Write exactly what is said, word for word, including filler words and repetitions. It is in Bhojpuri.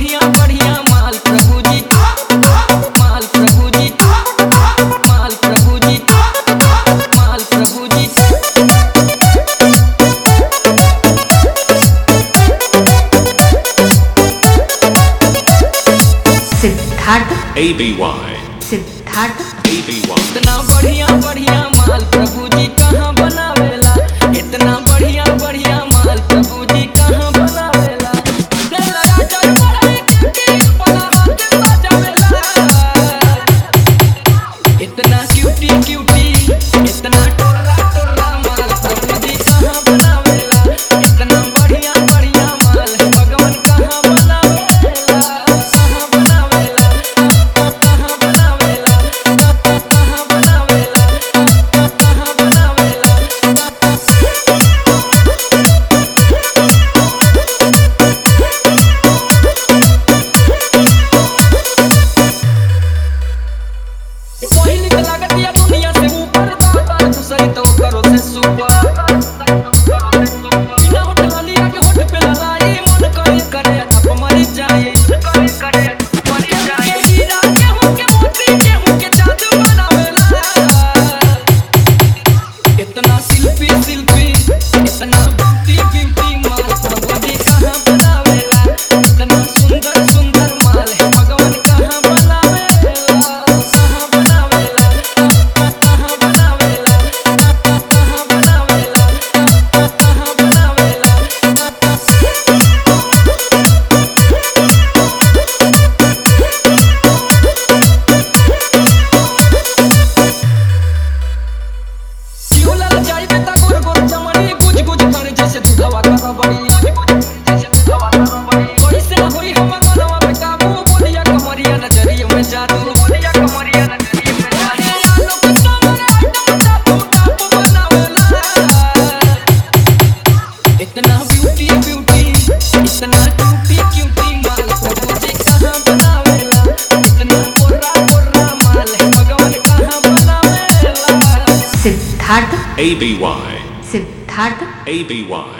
बढ़िया बढ़िया माल प्रभु जी, माल प्रभु जी, माल प्रभु जी, माल प्रभु जी। Siddharth A B Y Siddharth A B Y इतना बढ़िया बढ़िया माल प्रभु जी कहाँ बनावेला, इतना बढ़िया बढ़िया माल प्रभु जी कहाँ बनावेला। लेला राजा बड़ा क्यूटी बड़ा हाथ सजावेला, इतना क्यूटी क्यूटी इतना टोरा टोरा माल प्रभु जी कहाँ बनावेला। इतना बढ़िया बढ़िया माल भगवान कहाँ बनावेला, कहाँ बनावेला, कहाँ बनावेला, कहाँ बनावेला, कहाँ बनावेला। पहिली के लागत या दुनिया से ऊपर दाता दूसरी तो करो से सुपर। बिना होठ लिया के होठ पे ललाई मन करे करे थप मरी जाए, करे करे मरी जाए। हीरा के हो के मोती के हो के जादू बनावेला, इतना शिल्पी शिल्पी इतना ब्यूटी ब्यूटी माल प्रभु जी कहाँ बनावेला। इतना सुंदर सुंदर माल है भगवान कहाँ बनावेला, कहाँ बनावेला, कहाँ बनावेला, कहाँ बनावेला, कहाँ बनावेला। सिउला जाई बेटा गोर गोर चमड़ी गुज गुज करे जैसे दूधवा का बड़ी, जैसे दूधवा का बड़ी। कैसे न होई हम मनवा पे काबू, बोलिया कमरिया नजरिए में जादू, बोलिया कमरिया नजरिए में जादू। हे आलो के समर आइटम टापू टापू बनावेला, इतना ब्यूटी ब्यूटी इतना क्यूटी क्यूटी माल प्रभु जी कहाँ बनावेला। इतना गोरा गोरा माल है भगवान कहाँ बनावेला। Siddharth A B Y Siddharth A B Y